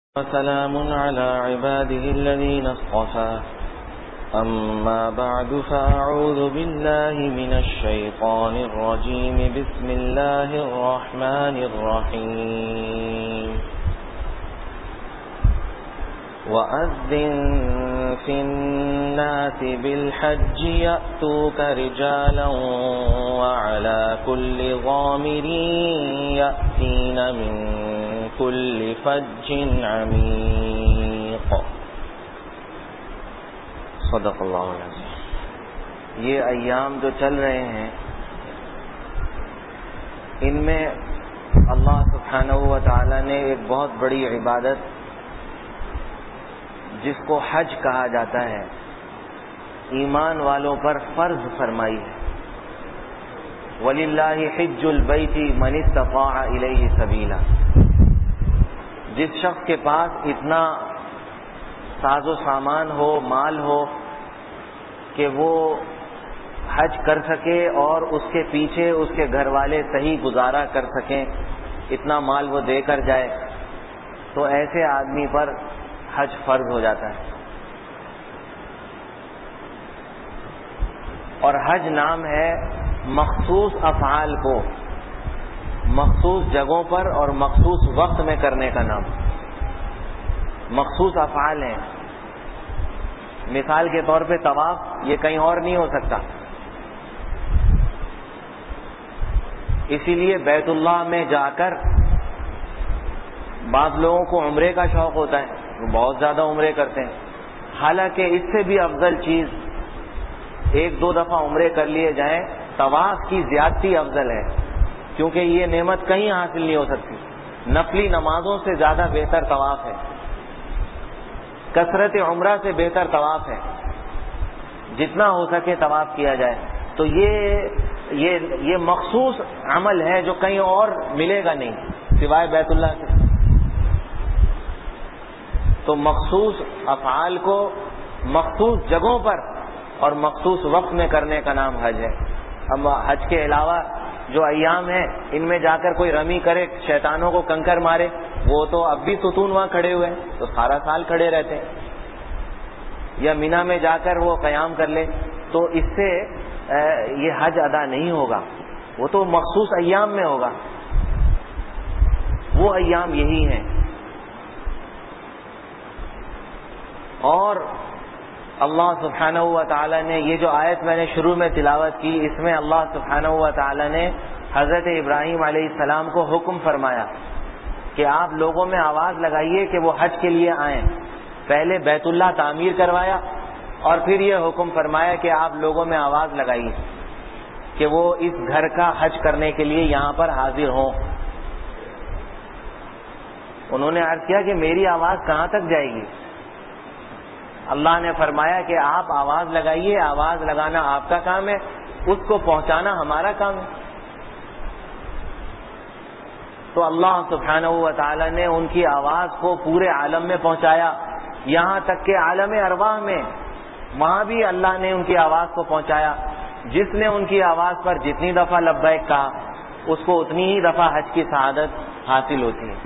وسلام على عباده الذين اصطفى أما بعد فأعوذ بالله من الشيطان الرجيم بسم الله الرحمن الرحيم وأذن في الناس بالحج يأتوك رجالا وعلى كل ضامر يأتين من كل فج عميق صدق اللہ العظیم۔ یہ ایام جو چل رہے ہیں ان میں اللہ سبحانہ و تعالی نے ایک بہت بڑی عبادت جس کو حج کہا جاتا ہے ایمان والوں پر فرض فرمائی ہے۔ وَلِلَّهِ حِجُّ الْبَيْتِ مَنِ اسْتَطَاعَ إِلَيْهِ سَبِيلًا، جس شخص کے پاس اتنا ساز و سامان ہو، مال ہو کہ وہ حج کر سکے اور اس کے پیچھے اس کے گھر والے صحیح گزارا کر سکیں، اتنا مال وہ دے کر جائے تو ایسے آدمی پر حج فرض ہو جاتا ہے۔ اور حج نام ہے مخصوص افعال کو مخصوص جگہوں پر اور مخصوص وقت میں کرنے کا نام۔ مخصوص افعال ہیں، مثال کے طور پہ طواف یہ کہیں اور نہیں ہو سکتا، اسی لیے بیت اللہ میں جا کر بعض لوگوں کو عمرے کا شوق ہوتا ہے، وہ بہت زیادہ عمرے کرتے ہیں، حالانکہ اس سے بھی افضل چیز ایک دو دفعہ عمرے کر لیے جائیں، طواف کی زیادتی افضل ہے، کیونکہ یہ نعمت کہیں حاصل نہیں ہو سکتی۔ نفلی نمازوں سے زیادہ بہتر طواف ہے، کثرت عمرہ سے بہتر طواف ہے، جتنا ہو سکے طواف کیا جائے۔ تو یہ مخصوص عمل ہے جو کہیں اور ملے گا نہیں سوائے بیت اللہ کے۔ تو مخصوص افعال کو مخصوص جگہوں پر اور مخصوص وقت میں کرنے کا نام حج ہے۔ اب حج کے علاوہ جو ایام ہیں ان میں جا کر کوئی رمی کرے، شیطانوں کو کنکر مارے، وہ تو اب بھی ستون وہاں کھڑے ہوئے ہیں تو سارا سال کھڑے رہتے ہیں، یا مینا میں جا کر وہ قیام کر لے، تو اس سے یہ حج ادا نہیں ہوگا، وہ تو مخصوص ایام میں ہوگا، وہ ایام یہی ہیں۔ اور اللہ سبحانہ و تعالی نے یہ جو آیت میں نے شروع میں تلاوت کی، اس میں اللہ سبحانہ و تعالی نے حضرت ابراہیم علیہ السلام کو حکم فرمایا کہ آپ لوگوں میں آواز لگائیے کہ وہ حج کے لیے آئیں۔ پہلے بیت اللہ تعمیر کروایا اور پھر یہ حکم فرمایا کہ آپ لوگوں میں آواز لگائیے کہ وہ اس گھر کا حج کرنے کے لیے یہاں پر حاضر ہوں۔ انہوں نے عرض کیا کہ میری آواز کہاں تک جائے گی؟ اللہ نے فرمایا کہ آپ آواز لگائیے، آواز لگانا آپ کا کام ہے، اس کو پہنچانا ہمارا کام ہے۔ تو اللہ سبحانہ و تعالی نے ان کی آواز کو پورے عالم میں پہنچایا، یہاں تک کہ عالم ارواح میں وہاں بھی اللہ نے ان کی آواز کو پہنچایا۔ جس نے ان کی آواز پر جتنی دفعہ لبیک کہا اس کو اتنی ہی دفعہ حج کی سعادت حاصل ہوتی ہے۔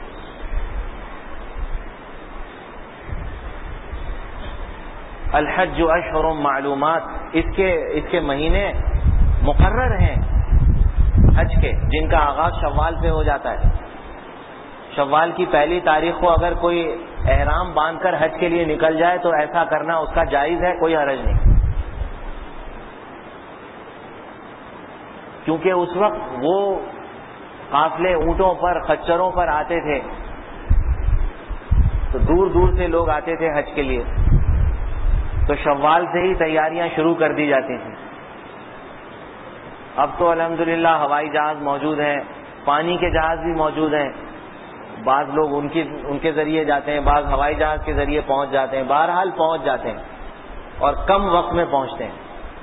الحج اشہر معلومات، اس کے مہینے مقرر ہیں حج کے، جن کا آغاز شوال سے ہو جاتا ہے۔ شوال کی پہلی تاریخ کو اگر کوئی احرام باندھ کر حج کے لیے نکل جائے تو ایسا کرنا اس کا جائز ہے، کوئی حرج نہیں، کیونکہ اس وقت وہ قافلے اونٹوں پر خچروں پر آتے تھے، تو دور دور سے لوگ آتے تھے حج کے لیے، تو شوال سے ہی تیاریاں شروع کر دی جاتی تھیں۔ اب تو الحمدللہ ہوائی جہاز موجود ہیں، پانی کے جہاز بھی موجود ہیں، بعض لوگ ان کے ذریعے جاتے ہیں، بعض ہوائی جہاز کے ذریعے پہنچ جاتے ہیں، بہرحال پہنچ جاتے ہیں اور کم وقت میں پہنچتے ہیں۔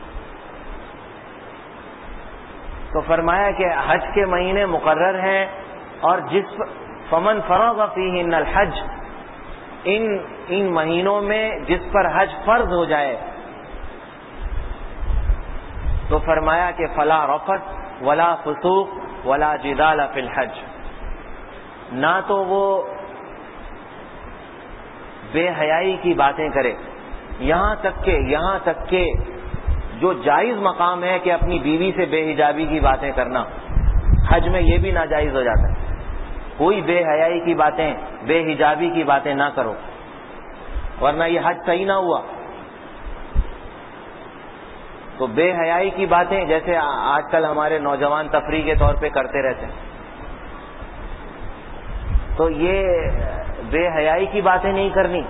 تو فرمایا کہ حج کے مہینے مقرر ہیں، اور فمن فرض فیہن الحج، ان مہینوں میں جس پر حج فرض ہو جائے تو فرمایا کہ فلا رفث ولا فسوق ولا جدال فی الحج، نہ تو وہ بے حیائی کی باتیں کرے، یہاں تک کہ جو جائز مقام ہے کہ اپنی بیوی سے بے حجابی کی باتیں کرنا، حج میں یہ بھی ناجائز ہو جاتا ہے. کوئی بے حیائی کی باتیں، بے حجابی کی باتیں نہ کرو، ورنہ یہ حج صحیح نہ ہوا. تو بے حیائی کی باتیں جیسے آج کل ہمارے نوجوان تفریح کے طور پہ کرتے رہتے ہیں، تو یہ بے حیائی کی باتیں نہیں کرنی.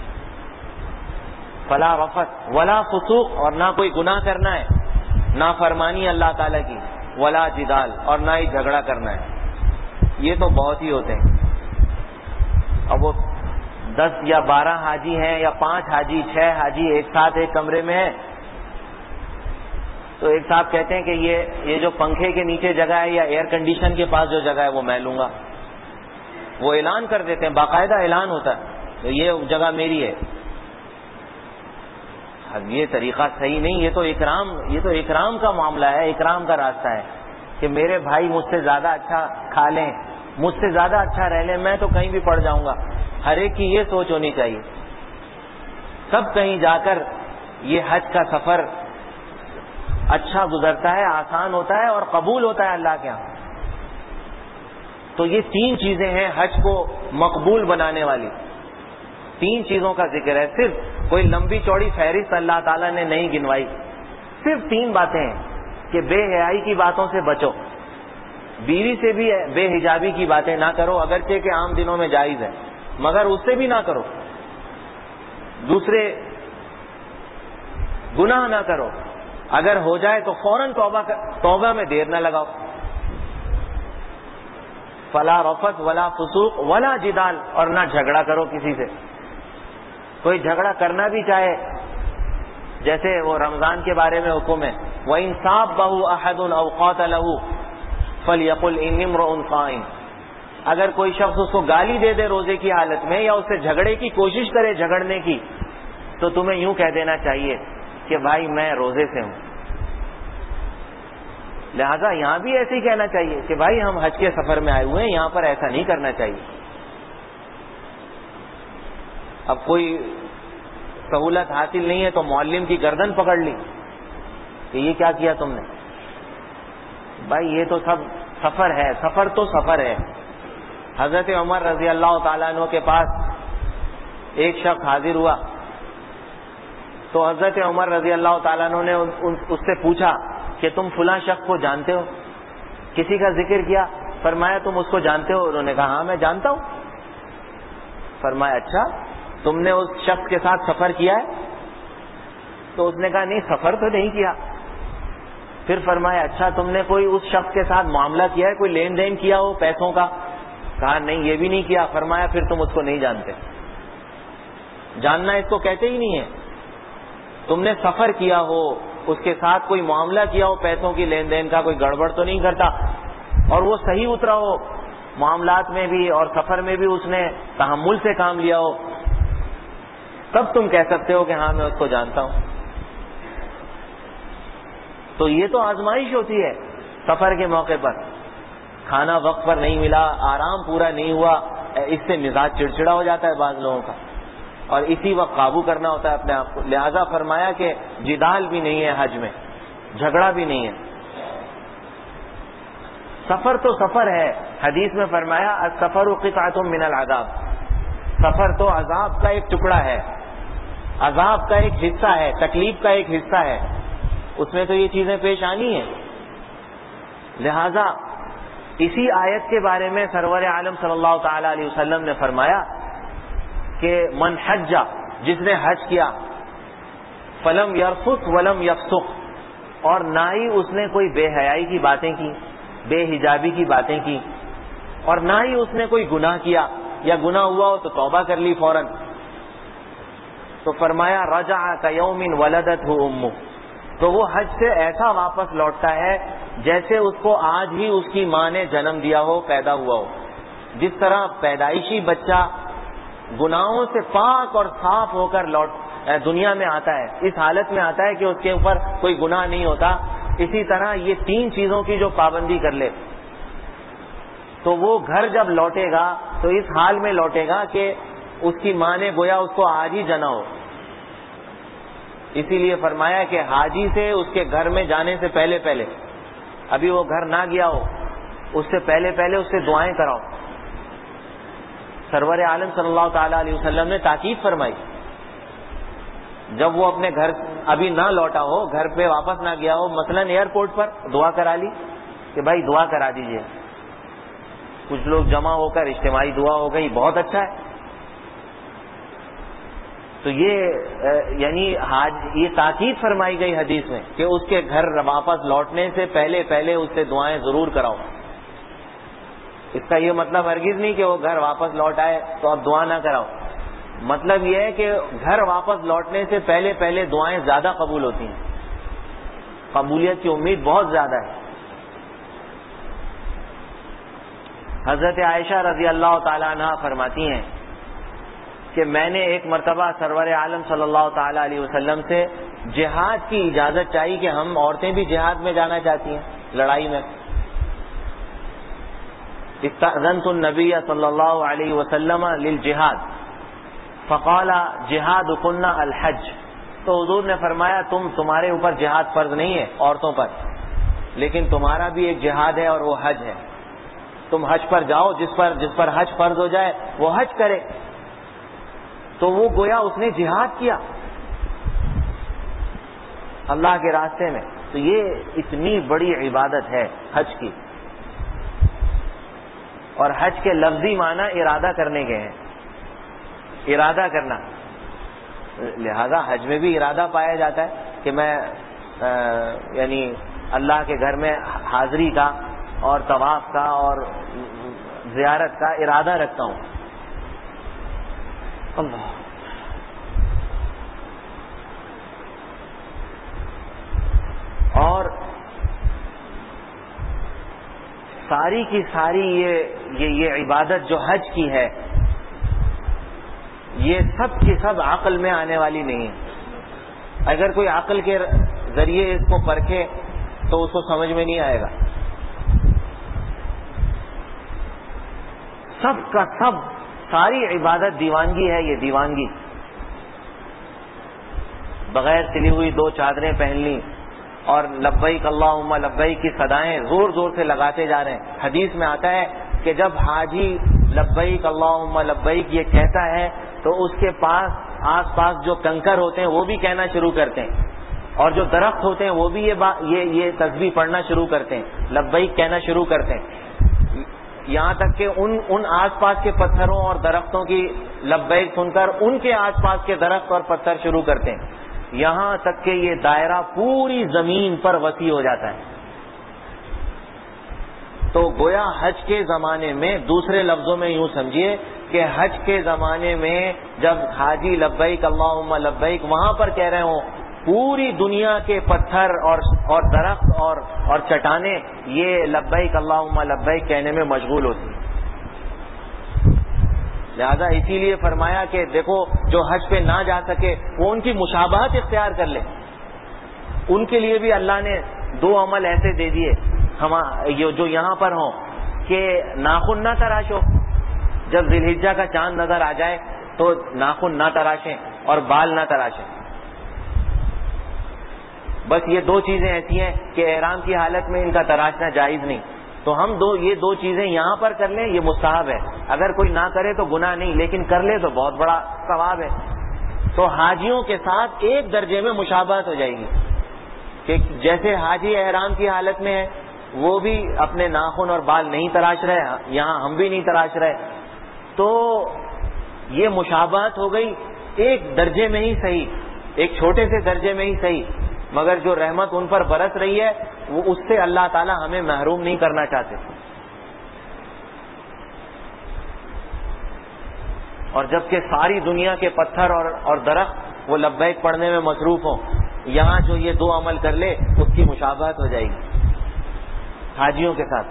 فلا رفث ولا فسوق، اور نہ کوئی گناہ کرنا ہے، نہ فرمانی اللہ تعالیٰ کی، ولا جدال، اور نہ ہی جھگڑا کرنا ہے. یہ تو بہت ہی ہوتے ہیں. اب وہ 10 یا 12 حاجی ہیں یا 5 حاجی 6 حاجی ایک ساتھ ایک کمرے میں ہیں، تو ایک صاحب کہتے ہیں کہ یہ جو پنکھے کے نیچے جگہ ہے یا ایئر کنڈیشن کے پاس جو جگہ ہے وہ میں لوں گا. وہ اعلان کر دیتے ہیں، باقاعدہ اعلان ہوتا ہے تو یہ جگہ میری ہے. اب یہ طریقہ صحیح نہیں. یہ تو اکرام کا معاملہ ہے، اکرام کا راستہ ہے کہ میرے بھائی مجھ سے زیادہ اچھا کھا لیں، مجھ سے زیادہ اچھا رہ لیں، میں تو کہیں بھی پڑ جاؤں گا. ہر ایک کی یہ سوچ ہونی چاہیے. سب کہیں جا کر یہ حج کا سفر اچھا گزرتا ہے، آسان ہوتا ہے اور قبول ہوتا ہے اللہ کے ہاں. تو یہ 3 چیزیں ہیں حج کو مقبول بنانے والی. 3 چیزوں کا ذکر ہے. صرف کوئی لمبی چوڑی فہرست اللہ تعالیٰ نے نہیں گنوائی، صرف 3 باتیں ہیں کہ بے حیائی کی باتوں سے بچو، بیوی سے بھی بے حجابی کی باتیں نہ کرو، اگرچہ کہ عام دنوں میں جائز ہے مگر اس سے بھی نہ کرو. دوسرے، گناہ نہ کرو، اگر ہو جائے تو فوراً توبہ میں دیر نہ لگاؤ. فلا رفث ولا فسوق ولا جدال، اور نہ جھگڑا کرو کسی سے. کوئی جھگڑا کرنا بھی چاہے، جیسے وہ رمضان کے بارے میں حکم ہے، وَإِن صَابَّهُ أَحَدٌ أَوْ قَاتَلَهُ فَلْيَقُلْ إِنِّي امْرُؤٌ صَائِمٌ. اگر کوئی شخص اس کو گالی دے دے روزے کی حالت میں یا اس سے جھگڑے کی کوشش کرے جھگڑنے کی، تو تمہیں یوں کہہ دینا چاہیے کہ بھائی میں روزے سے ہوں. لہذا یہاں بھی ایسے ہی کہنا چاہیے کہ بھائی ہم حج کے سفر میں آئے ہوئے ہیں، یہاں پر ایسا نہیں کرنا چاہیے. اب کوئی سہولت حاصل نہیں ہے تو معلم کی گردن پکڑ لی کہ یہ کیا کیا تم نے. بھائی یہ تو سب سفر ہے، سفر تو سفر ہے. حضرت عمر رضی اللہ تعالیٰ عنہ کے پاس ایک شخص حاضر ہوا تو حضرت عمر رضی اللہ تعالیٰ عنہ نے اس سے پوچھا کہ تم فلاں شخص کو جانتے ہو؟ کسی کا ذکر کیا، فرمایا تم اس کو جانتے ہو؟ انہوں نے کہا ہاں میں جانتا ہوں. فرمایا اچھا تم نے اس شخص کے ساتھ سفر کیا ہے؟ تو اس نے کہا نہیں سفر تو نہیں کیا. پھر فرمایا اچھا تم نے کوئی اس شخص کے ساتھ معاملہ کیا ہے، کوئی لین دین کیا ہو پیسوں کا؟ کہا نہیں یہ بھی نہیں کیا. فرمایا پھر تم اس کو نہیں جانتے. جاننا اس کو کہتے ہی نہیں ہے. تم نے سفر کیا ہو، اس کے ساتھ کوئی معاملہ کیا ہو پیسوں کی لین دین کا، کوئی گڑبڑ تو نہیں کرتا، اور وہ صحیح اترا ہو معاملات میں بھی اور سفر میں بھی، اس نے تحمل سے کام لیا ہو، تب تم کہہ سکتے ہو کہ ہاں میں اس کو جانتا ہوں. تو یہ تو آزمائش ہوتی ہے سفر کے موقع پر. کھانا وقت پر نہیں ملا، آرام پورا نہیں ہوا، اس سے مزاج چڑچڑا ہو جاتا ہے بعض لوگوں کا، اور اسی وقت قابو کرنا ہوتا ہے اپنے آپ کو. لہذا فرمایا کہ جدال بھی نہیں ہے حج میں، جھگڑا بھی نہیں ہے. سفر تو سفر ہے. حدیث میں فرمایا السفر قطعۃ من العذاب. سفر تو عذاب کا ایک ٹکڑا ہے، عذاب کا ایک حصہ ہے، تکلیف کا ایک حصہ ہے. اس میں تو یہ چیزیں پیش آنی ہیں. لہذا اسی آیت کے بارے میں سرور عالم صلی اللہ تعالی علیہ وسلم نے فرمایا کہ من حج، جس نے حج کیا، فلم یرفث ولم یفسق، اور نہ ہی اس نے کوئی بے حیائی کی باتیں کی، بے حجابی کی باتیں کی، اور نہ ہی اس نے کوئی گناہ کیا، یا گناہ ہوا ہو تو توبہ کر لی فوراً، تو فرمایا رجع کیوم ولدتہ امہ، تو وہ حج سے ایسا واپس لوٹتا ہے جیسے اس کو آج ہی اس کی ماں نے جنم دیا ہو، پیدا ہوا ہو. جس طرح پیدائشی بچہ گناہوں سے پاک اور صاف ہو کر دنیا میں آتا ہے، اس حالت میں آتا ہے کہ اس کے اوپر کوئی گناہ نہیں ہوتا، اسی طرح یہ 3 چیزوں کی جو پابندی کر لے تو وہ گھر جب لوٹے گا تو اس حال میں لوٹے گا کہ اس کی ماں نے گویا اس کو آج ہی جنا ہو. اسی لیے فرمایا کہ حاجی سے اس کے گھر میں جانے سے پہلے پہلے، ابھی وہ گھر نہ گیا ہو، اس سے پہلے پہلے اس سے دعائیں کراؤ. سرور عالم صلی اللہ تعالی علیہ وسلم نے تاکید فرمائی. جب وہ اپنے گھر ابھی نہ لوٹا ہو، گھر پہ واپس نہ گیا ہو، مثلاً ایئرپورٹ پر دعا کرا لی کہ بھائی دعا کرا دیجئے. کچھ لوگ جمع ہو کر اجتماعی دعا ہو گئی، بہت اچھا ہے. تو یہ یعنی یہ تاکید فرمائی گئی حدیث میں کہ اس کے گھر واپس لوٹنے سے پہلے پہلے اس سے دعائیں ضرور کراؤ. اس کا یہ مطلب ہرگز نہیں کہ وہ گھر واپس لوٹ آئے تو اب دعا نہ کراؤ. مطلب یہ ہے کہ گھر واپس لوٹنے سے پہلے پہلے دعائیں زیادہ قبول ہوتی ہیں، قبولیت کی امید بہت زیادہ ہے. حضرت عائشہ رضی اللہ تعالی عنہا فرماتی ہیں کہ میں نے ایک مرتبہ سرور عالم صلی اللہ تعالی علیہ وسلم سے جہاد کی اجازت چاہی کہ ہم عورتیں بھی جہاد میں جانا چاہتی ہیں، لڑائی میں. استأذنت النبی صلی اللہ علیہ وسلم للجہاد فقال جہادکن الحج. تو حضور نے فرمایا تمہارے اوپر جہاد فرض نہیں ہے عورتوں پر، لیکن تمہارا بھی ایک جہاد ہے اور وہ حج ہے. تم حج پر جاؤ، جس پر حج فرض ہو جائے وہ حج کرے. تو وہ گویا اس نے جہاد کیا اللہ کے راستے میں. تو یہ اتنی بڑی عبادت ہے حج کی. اور حج کے لفظی معنی ارادہ کرنے کے ہیں، ارادہ کرنا. لہذا حج میں بھی ارادہ پایا جاتا ہے کہ میں یعنی اللہ کے گھر میں حاضری کا اور طواف کا اور زیارت کا ارادہ رکھتا ہوں. اللہ. اور ساری کی ساری یہ عبادت جو حج کی ہے، یہ سب کی سب عقل میں آنے والی نہیں ہے. اگر کوئی عقل کے ذریعے اس کو پرکھے تو اس کو سمجھ میں نہیں آئے گا. سب کا سب ساری عبادت دیوانگی ہے. یہ دیوانگی بغیر سلی ہوئی 2 چادریں پہن لی اور لبیک اللہم لبیک کی صدائیں زور زور سے لگاتے جا رہے ہیں. حدیث میں آتا ہے کہ جب حاجی لبیک اللہم لبیک یہ کہتا ہے تو اس کے پاس آس پاس جو کنکر ہوتے ہیں وہ بھی کہنا شروع کرتے ہیں، اور جو درخت ہوتے ہیں وہ بھی یہ تسبیح پڑھنا شروع کرتے ہیں، لبیک کہنا شروع کرتے ہیں. یہاں تک کہ ان آس پاس کے پتھروں اور درختوں کی لبیک سن کر ان کے آس پاس کے درخت اور پتھر شروع کرتے ہیں، یہاں تک کہ یہ دائرہ پوری زمین پر وسیع ہو جاتا ہے. تو گویا حج کے زمانے میں، دوسرے لفظوں میں یوں سمجھیے کہ حج کے زمانے میں جب حاجی لبیک اللہم لبیک وہاں پر کہہ رہے ہوں، پوری دنیا کے پتھر اور درخت اور چٹانیں یہ لبیک اللہم لبیک کہنے میں مشغول ہوتی ہیں. لہذا اسی لیے فرمایا کہ دیکھو جو حج پہ نہ جا سکے وہ ان کی مشابہت اختیار کر لے. ان کے لیے بھی اللہ نے 2 عمل ایسے دے دیے جو یہاں پر ہوں کہ ناخن نہ تراشو. جب ذی الحجہ کا چاند نظر آ جائے تو ناخن نہ تراشیں اور بال نہ تراشیں. بس یہ 2 چیزیں ایسی ہیں کہ احرام کی حالت میں ان کا تراشنا جائز نہیں. تو ہم یہ 2 چیزیں یہاں پر کر لیں، یہ مستحب ہے. اگر کوئی نہ کرے تو گناہ نہیں، لیکن کر لے تو بہت بڑا ثواب ہے. تو حاجیوں کے ساتھ ایک درجے میں مشابہت ہو جائے گی کہ جیسے حاجی احرام کی حالت میں ہے وہ بھی اپنے ناخن اور بال نہیں تراش رہے، یہاں ہم بھی نہیں تراش رہے. تو یہ مشابہت ہو گئی ایک درجے میں ہی صحیح، ایک چھوٹے سے درجے میں ہی صحیح، مگر جو رحمت ان پر برس رہی ہے وہ اس سے اللہ تعالی ہمیں محروم نہیں کرنا چاہتے. اور جبکہ ساری دنیا کے پتھر اور درخت وہ لبیک پڑھنے میں مصروف ہوں، یہاں جو یہ 2 عمل کر لے اس کی مشابہت ہو جائے گی حاجیوں کے ساتھ.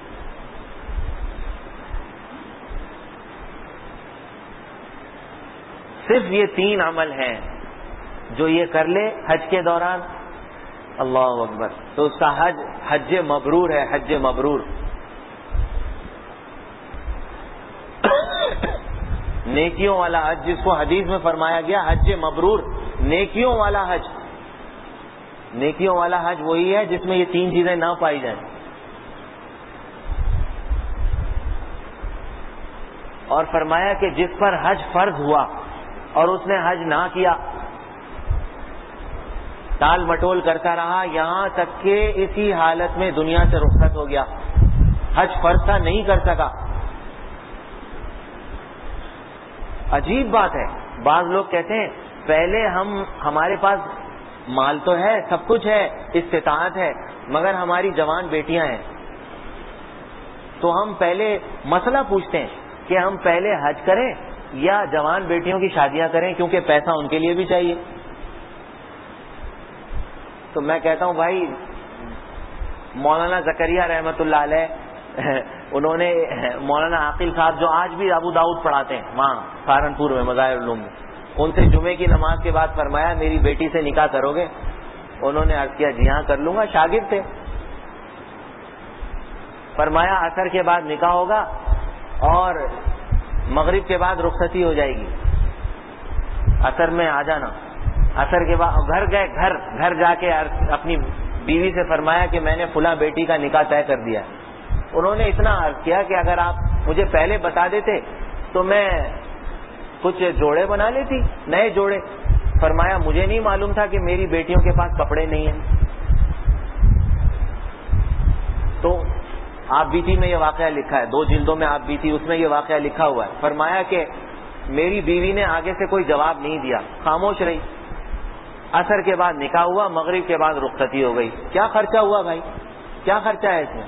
صرف یہ 3 عمل ہیں جو یہ کر لے حج کے دوران، اللہ اکبر، تو اس کا حج مبرور ہے. حج مبرور. نیکیوں والا حج، جس کو حدیث میں فرمایا گیا حج مبرور، نیکیوں والا حج. نیکیوں والا حج وہی ہے جس میں یہ تین چیزیں نہ پائی جائیں. اور فرمایا کہ جس پر حج فرض ہوا اور اس نے حج نہ کیا، ٹال مٹول کرتا رہا یہاں تک کہ اسی حالت میں دنیا سے رخصت ہو گیا، حج فرض تھا نہیں کر سکا. عجیب بات ہے، بعض لوگ کہتے ہیں پہلے ہمارے پاس مال تو ہے، سب کچھ ہے، استطاعت ہے، مگر ہماری جوان بیٹیاں ہیں، تو ہم پہلے مسئلہ پوچھتے ہیں کہ ہم پہلے حج کریں یا جوان بیٹیوں کی شادیاں کریں، کیونکہ پیسہ ان کے لیے بھی چاہیے. تو میں کہتا ہوں بھائی مولانا زکریا رحمت اللہ علیہ انہوں نے مولانا عاقل صاحب جو آج بھی ابو داؤد پڑھاتے ہیں وہاں سہارنپور میں مظاہر العلوم میں، ان سے جمعے کی نماز کے بعد فرمایا میری بیٹی سے نکاح کرو گے؟ انہوں نے عرض کیا جی ہاں کر لوں گا، شاگرد تھے. فرمایا عصر کے بعد نکاح ہوگا اور مغرب کے بعد رخصتی ہو جائے گی، عصر میں آ جانا. عصر کے بعد گھر گئے، گھر جا کے اپنی بیوی سے فرمایا کہ میں نے فلاں بیٹی کا نکاح طے کر دیا. انہوں نے اتنا عرض کیا کہ اگر آپ مجھے پہلے بتا دیتے تو میں کچھ جوڑے بنا لیتی، نئے جوڑے. فرمایا مجھے نہیں معلوم تھا کہ میری بیٹیوں کے پاس کپڑے نہیں ہیں. تو آپ بیتی میں یہ واقعہ لکھا ہے، 2 جلدوں میں آپ بیتی، اس میں یہ واقعہ لکھا ہوا ہے. فرمایا کہ میری بیوی نے آگے سے کوئی جواب نہیں دیا، خاموش رہی. عصر کے بعد نکاح ہوا، مغرب کے بعد رخصتی ہو گئی. کیا خرچہ ہوا بھائی؟ کیا خرچہ ہے اس میں؟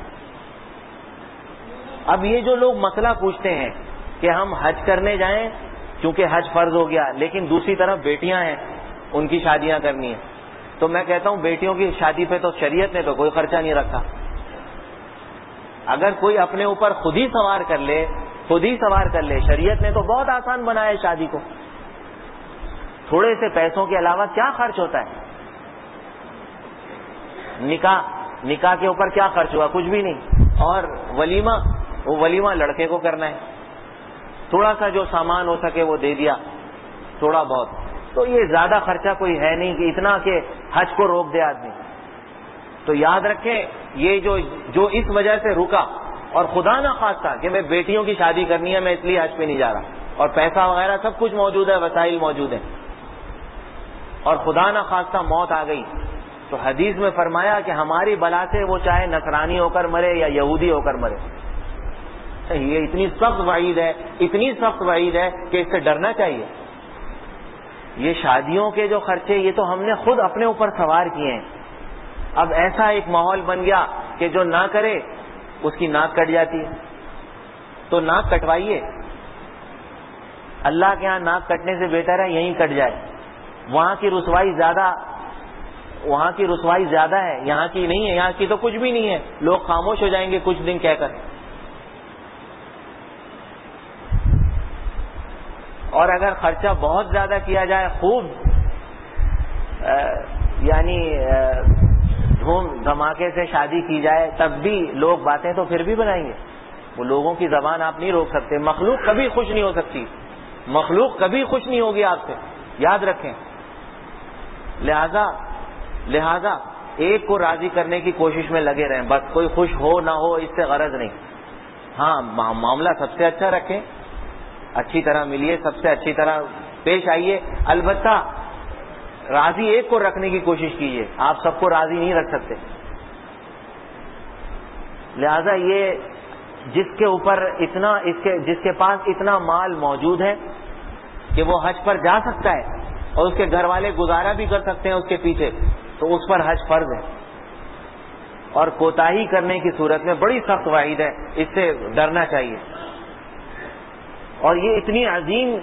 اب یہ جو لوگ مسئلہ پوچھتے ہیں کہ ہم حج کرنے جائیں کیونکہ حج فرض ہو گیا، لیکن دوسری طرف بیٹیاں ہیں ان کی شادیاں کرنی ہیں، تو میں کہتا ہوں بیٹیوں کی شادی پہ تو شریعت نے تو کوئی خرچہ نہیں رکھا. اگر کوئی اپنے اوپر خود ہی سوار کر لے، شریعت نے تو بہت آسان بنایا ہے شادی کو. تھوڑے سے پیسوں کے علاوہ کیا خرچ ہوتا ہے؟ نکاح کے اوپر کیا خرچ ہوا؟ کچھ بھی نہیں. اور ولیمہ لڑکے کو کرنا ہے، تھوڑا سا جو سامان ہو سکے وہ دے دیا، تھوڑا بہت. تو یہ زیادہ خرچہ کوئی ہے نہیں کہ اتنا کہ حج کو روک دے آدمی. تو یاد رکھیں یہ جو اس وجہ سے رکا، اور خدا نہ خواستہ کہ میں بیٹیوں کی شادی کرنی ہے میں اس لیے حج پہ نہیں جا رہا، اور پیسہ وغیرہ سب کچھ موجود ہے، وسائل موجود ہیں، اور خدا نہ خواستہ موت آ گئی، تو حدیث میں فرمایا کہ ہماری بلا سے وہ چاہے نصرانی ہو کر مرے یا یہودی ہو کر مرے. یہ اتنی سخت وعید ہے کہ اس سے ڈرنا چاہیے. یہ شادیوں کے جو خرچے یہ تو ہم نے خود اپنے اوپر سوار کیے ہیں. اب ایسا ایک ماحول بن گیا کہ جو نہ کرے اس کی ناک کٹ جاتی ہے، تو ناک کٹوائیے. اللہ کے ہاں ناک کٹنے سے بہتر ہے یہیں کٹ جائے. وہاں کی رسوائی زیادہ ہے، یہاں کی نہیں ہے. یہاں کی تو کچھ بھی نہیں ہے، لوگ خاموش ہو جائیں گے کچھ دن کہہ کر. اور اگر خرچہ بہت زیادہ کیا جائے، خوب یعنی دھوم دھماکے سے شادی کی جائے، تب بھی لوگ باتیں تو پھر بھی بنائیں گے. وہ لوگوں کی زبان آپ نہیں روک سکتے. مخلوق کبھی خوش نہیں ہو سکتی، مخلوق کبھی خوش نہیں ہوگی آپ سے، یاد رکھیں. لہذا ایک کو راضی کرنے کی کوشش میں لگے رہیں، بس کوئی خوش ہو نہ ہو اس سے غرض نہیں. ہاں معاملہ سب سے اچھا رکھیں، اچھی طرح ملیے، سب سے اچھی طرح پیش آئیے. البتہ راضی ایک کو رکھنے کی کوشش کیجیے، آپ سب کو راضی نہیں رکھ سکتے. لہذا یہ جس کے پاس اتنا مال موجود ہے کہ وہ حج پر جا سکتا ہے اور اس کے گھر والے گزارا بھی کر سکتے ہیں اس کے پیچھے، تو اس پر حج فرض ہے. اور کوتاہی کرنے کی صورت میں بڑی سخت وعید ہے، اس سے ڈرنا چاہیے. اور یہ اتنی عظیم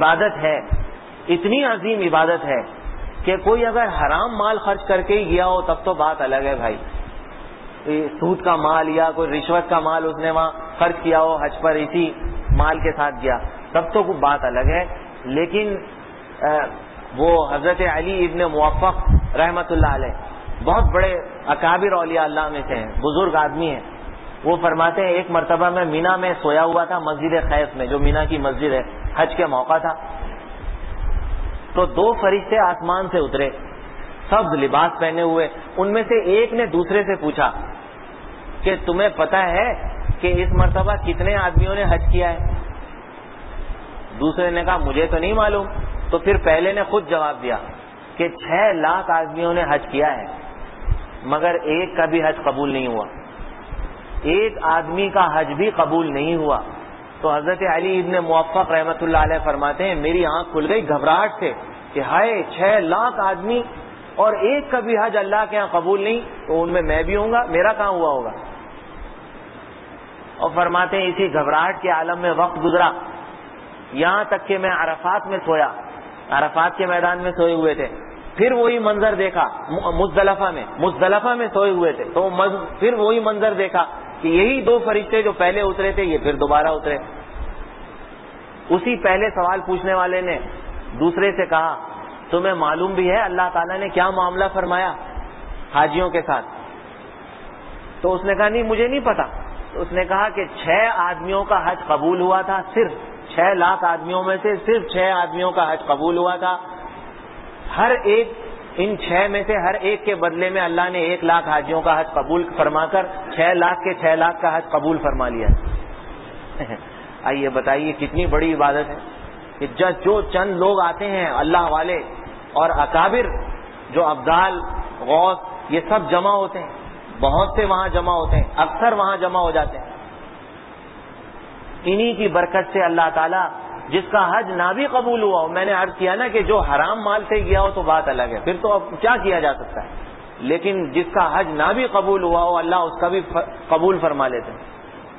عبادت ہے کہ کوئی اگر حرام مال خرچ کر کے ہی گیا ہو تب تو بات الگ ہے بھائی. سود کا مال یا کوئی رشوت کا مال اس نے وہاں خرچ کیا ہو حج پر، اسی مال کے ساتھ گیا، تب تو بات الگ ہے. لیکن وہ حضرت علی ابن موفق رحمت اللہ علیہ بہت بڑے اکابر اولیاء اللہ میں سے ہیں، بزرگ آدمی ہیں. وہ فرماتے ہیں ایک مرتبہ میں مینا میں سویا ہوا تھا، مسجد خیف میں جو مینا کی مسجد ہے حج کے موقع تھا. تو 2 فرشتے آسمان سے اترے, سب لباس پہنے ہوئے. ان میں سے ایک نے دوسرے سے پوچھا کہ تمہیں پتہ ہے کہ اس مرتبہ کتنے آدمیوں نے حج کیا ہے؟ دوسرے نے کہا مجھے تو نہیں معلوم. تو پھر پہلے نے خود جواب دیا کہ 6 لاکھ آدمیوں نے حج کیا ہے, مگر ایک کا بھی حج قبول نہیں ہوا, ایک آدمی کا حج بھی قبول نہیں ہوا. تو حضرت علی ابن موفق رحمۃ اللہ علیہ فرماتے ہیں میری آنکھ کھل گئی گھبراہٹ سے کہ ہائے 6 لاکھ آدمی اور ایک کا بھی حج اللہ کے ہاں قبول نہیں, تو ان میں بھی ہوں گا, میرا کہاں ہوا ہوگا. اور فرماتے ہیں اسی گھبراہٹ کے عالم میں وقت گزرا, یہاں تک کہ میں عرفات میں سویا, عرفات کے میدان میں سوئے ہوئے تھے. پھر وہی منظر دیکھا مزدلفہ میں سوئے ہوئے تھے, تو پھر وہی منظر دیکھا کہ یہی 2 فرشتے جو پہلے اترے تھے یہ پھر دوبارہ اترے. اسی پہلے سوال پوچھنے والے نے دوسرے سے کہا تمہیں معلوم بھی ہے اللہ تعالیٰ نے کیا معاملہ فرمایا حاجیوں کے ساتھ؟ تو اس نے کہا نہیں مجھے نہیں پتا. تو اس نے کہا کہ 6 آدمیوں کا حج قبول ہوا تھا, صرف 6 لاکھ آدمیوں میں سے صرف 6 آدمیوں کا حج قبول ہوا تھا. ہر ایک ان 6 میں سے ہر ایک کے بدلے میں اللہ نے 1 لاکھ حاجیوں کا حج قبول فرما کر 6 لاکھ کے 6 لاکھ کا حج قبول فرما لیا. آئیے بتائیے کتنی بڑی عبادت ہے کہ جو چند لوگ آتے ہیں اللہ والے اور اکابر جو ابدال غوث یہ سب جمع ہوتے ہیں, بہت سے وہاں جمع ہوتے ہیں, اکثر وہاں جمع ہو جاتے ہیں. انہی کی برکت سے اللہ تعالیٰ جس کا حج نہ بھی قبول ہوا ہو, میں نے عرض کیا نا کہ جو حرام مال سے گیا ہو تو بات الگ ہے, پھر تو اب کیا کیا جا سکتا ہے, لیکن جس کا حج نہ بھی قبول ہوا ہو اللہ اس کا بھی قبول فرما لیتے ہیں.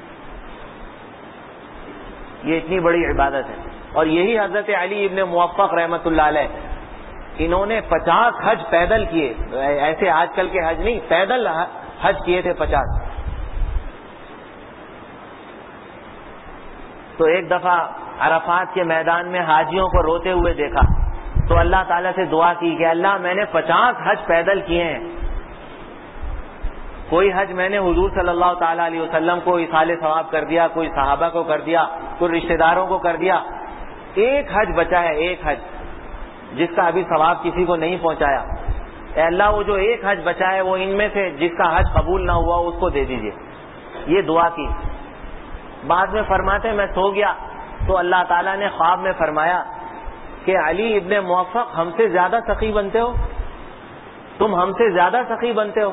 یہ اتنی بڑی عبادت ہے. اور یہی حضرت علی ابن موفق رحمۃ اللہ علیہ, انہوں نے 50 حج پیدل کیے, ایسے آج کل کے حج نہیں, پیدل حج کیے تھے 50. تو ایک دفعہ عرفات کے میدان میں حاجیوں کو روتے ہوئے دیکھا تو اللہ تعالیٰ سے دعا کی کہ اللہ میں نے 50 حج پیدل کیے ہیں, کوئی حج میں نے حضور صلی اللہ تعالیٰ علیہ وسلم کو ایصال ثواب کر دیا, کوئی صحابہ کو کر دیا, کوئی رشتہ داروں کو کر دیا, ایک حج بچا ہے, ایک حج جس کا ابھی ثواب کسی کو نہیں پہنچایا. اے اللہ وہ جو ایک حج بچا ہے وہ ان میں سے جس کا حج قبول نہ ہوا اس کو دے دیجئے. یہ دعا کی. بعد میں فرماتے میں سو گیا تو اللہ تعالیٰ نے خواب میں فرمایا کہ علی ابن موفق ہم سے زیادہ سخی بنتے ہو, تم ہم سے زیادہ سخی بنتے ہو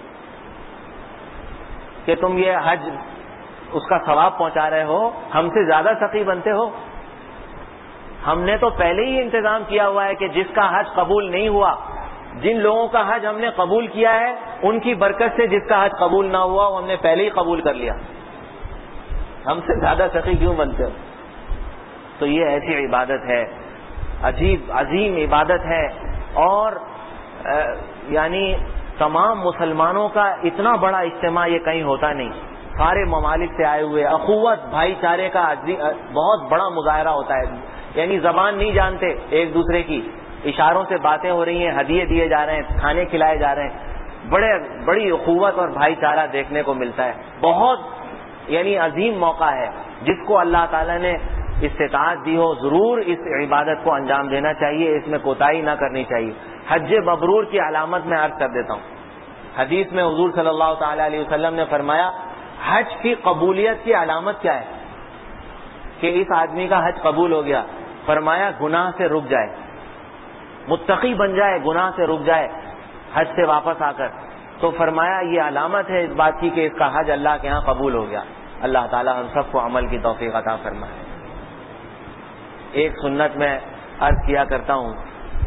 کہ تم یہ حج اس کا ثواب پہنچا رہے ہو, ہم سے زیادہ سخی بنتے ہو. ہم نے تو پہلے ہی انتظام کیا ہوا ہے کہ جس کا حج قبول نہیں ہوا, جن لوگوں کا حج ہم نے قبول کیا ہے ان کی برکت سے جس کا حج قبول نہ ہوا وہ ہم نے پہلے ہی قبول کر لیا, ہم سے زیادہ سخی کیوں بنتے ہو؟ تو یہ ایسی عبادت ہے, عجیب عظیم عبادت ہے. اور یعنی تمام مسلمانوں کا اتنا بڑا اجتماع یہ کہیں ہوتا نہیں, سارے ممالک سے آئے ہوئے, اخوت بھائی چارے کا بہت بڑا مظاہرہ ہوتا ہے. یعنی زبان نہیں جانتے ایک دوسرے کی, اشاروں سے باتیں ہو رہی ہیں, ہدیے دیے جا رہے ہیں, کھانے کھلائے جا رہے ہیں, بڑی اخوت اور بھائی چارہ دیکھنے کو ملتا ہے. بہت یعنی عظیم موقع ہے, جس کو اللہ تعالیٰ نے استطاعت دی ہو ضرور اس عبادت کو انجام دینا چاہیے, اس میں کوتاہی نہ کرنی چاہیے. حج مبرور کی علامت میں عرض کر دیتا ہوں. حدیث میں حضور صلی اللہ تعالی علیہ وسلم نے فرمایا حج کی قبولیت کی علامت کیا ہے کہ اس آدمی کا حج قبول ہو گیا؟ فرمایا گناہ سے رک جائے, متقی بن جائے, گناہ سے رک جائے حج سے واپس آ کر. تو فرمایا یہ علامت ہے اس بات کی کہ اس کا حج اللہ کے ہاں قبول ہو گیا. اللہ تعالی ہم سب کو عمل کی توفیق عطا فرمائے. ایک سنت میں عرض کیا کرتا ہوں,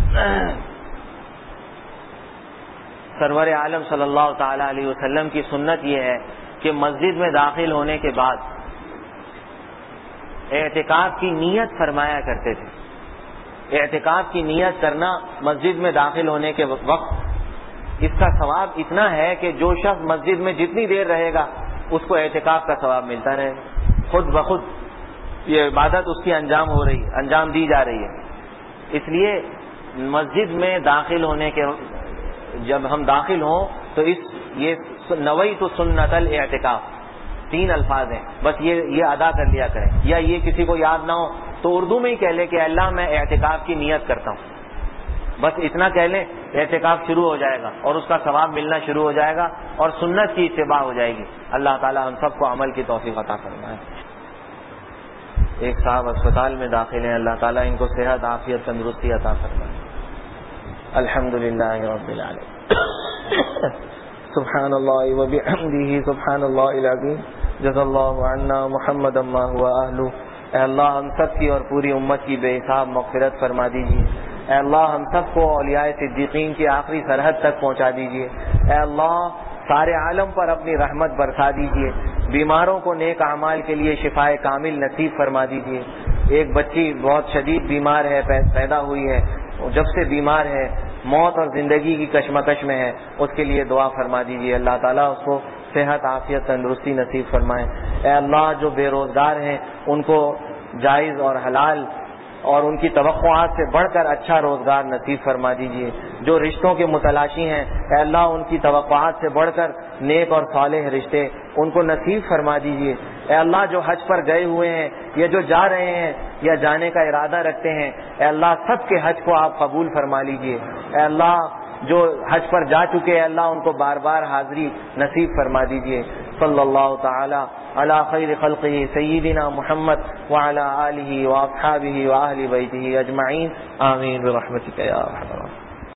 سرور عالم صلی اللہ تعالی علیہ وسلم کی سنت یہ ہے کہ مسجد میں داخل ہونے کے بعد اعتکاف کی نیت فرمایا کرتے تھے. اعتکاف کی نیت کرنا مسجد میں داخل ہونے کے وقت, اس کا ثواب اتنا ہے کہ جو شخص مسجد میں جتنی دیر رہے گا اس کو اعتکاف کا ثواب ملتا رہے گا. خود بخود یہ عبادت اس کی انجام دی جا رہی ہے. اس لیے مسجد میں داخل ہونے کے جب ہم داخل ہوں تو یہ نویت سنت الاعتکاف 3 الفاظ ہیں, بس یہ ادا کر لیا کریں, یا یہ کسی کو یاد نہ ہو تو اردو میں ہی کہہ لے کہ اللہ میں اعتکاف کی نیت کرتا ہوں، بس اتنا کہہ لیں، اعتکاف شروع ہو جائے گا اور اس کا ثواب ملنا شروع ہو جائے گا اور سنت کی اتباع ہو جائے گی۔ اللہ تعالی ہم سب کو عمل کی توفیق عطا فرمائے۔ ایک صاحب اسپتال میں داخل ہیں، اللہ تعالیٰ ان کو صحت، عافیت، تندرستی عطا فرمائے۔ الحمدللہ رب العالمین، سبحان اللہ وبحمدہ، سبحان اللہ العظیم، جزا اللہ عنا محمد ما هو اہلہ۔ اے اللہ ہم سب کی اور پوری امت کی بے حساب مغفرت فرما دیجیے۔ اے اللہ ہم سب کو اولیاء صدیقین کی آخری سرحد تک پہنچا دیجیے۔ اے اللہ سارے عالم پر اپنی رحمت برسا دیجیے۔ بیماروں کو نیک اعمال کے لیے شفائے کامل نصیب فرما دیجیے۔ ایک بچی بہت شدید بیمار ہے، پیدا ہوئی ہے، جب سے بیمار ہے، موت اور زندگی کی کشمکش میں ہے، اس کے لیے دعا فرما دیجیے۔ اللہ تعالیٰ اس کو صحت، عافیت، تندرستی نصیب فرمائے۔ اے اللہ جو بے روزگار ہیں ان کو جائز اور حلال اور ان کی توقعات سے بڑھ کر اچھا روزگار نصیب فرما دیجیے۔ جو رشتوں کے متلاشی ہیں اے اللہ ان کی توقعات سے بڑھ کر نیک اور صالح رشتے ان کو نصیب فرما دیجیے۔ اے اللہ جو حج پر گئے ہوئے ہیں یا جو جا رہے ہیں یا جانے کا ارادہ رکھتے ہیں، اے اللہ سب کے حج کو آپ قبول فرما لیجیے۔ اے اللہ جو حج پر جا چکے ہیں اللہ ان کو بار بار حاضری نصیب فرما دیجیے۔ صلی اللہ تعالی علی خیر خلقہ سیدنا محمد وعلی آلہ واصحابہ واہل بیتہ اجمعین، آمین برحمتک یا ارحم الراحمین۔